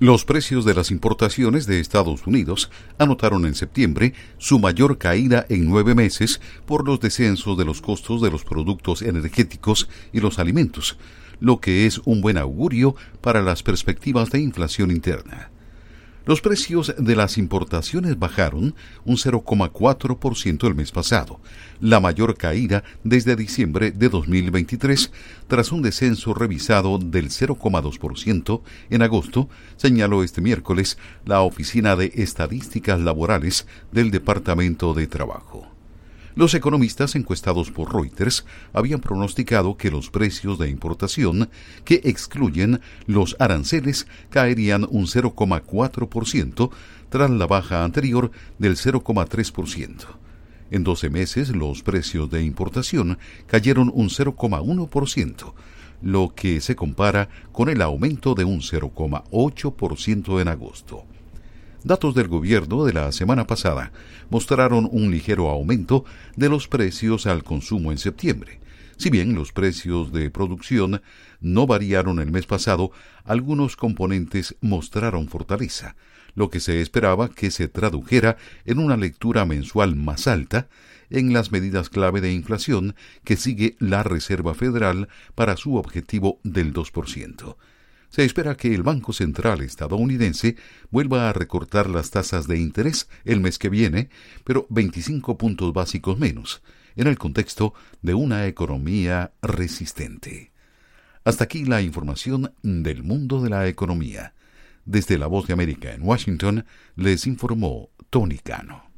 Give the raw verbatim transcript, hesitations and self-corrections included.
Los precios de las importaciones de Estados Unidos anotaron en septiembre su mayor caída en nueve meses por los descensos de los costos de los productos energéticos y los alimentos, lo que es un buen augurio para las perspectivas de inflación interna. Los precios de las importaciones bajaron un cero coma cuatro por ciento el mes pasado, la mayor caída desde diciembre de dos mil veintitrés, tras un descenso revisado del cero coma dos por ciento en agosto, señaló este miércoles la Oficina de Estadísticas Laborales del Departamento de Trabajo. Los economistas encuestados por Reuters habían pronosticado que los precios de importación, que excluyen los aranceles, caerían un cero coma cuatro por ciento tras la baja anterior del cero coma tres por ciento. En doce meses, los precios de importación cayeron un cero coma uno por ciento, lo que se compara con el aumento de un cero coma ocho por ciento en agosto. Datos del gobierno de la semana pasada mostraron un ligero aumento de los precios al consumo en septiembre. Si bien los precios de producción no variaron el mes pasado, algunos componentes mostraron fortaleza, lo que se esperaba que se tradujera en una lectura mensual más alta en las medidas clave de inflación que sigue la Reserva Federal para su objetivo del dos por ciento. Se espera que el Banco Central estadounidense vuelva a recortar las tasas de interés el mes que viene, pero veinticinco puntos básicos menos, en el contexto de una economía resistente. Hasta aquí la información del mundo de la economía. Desde La Voz de América en Washington, les informó Tony Cano.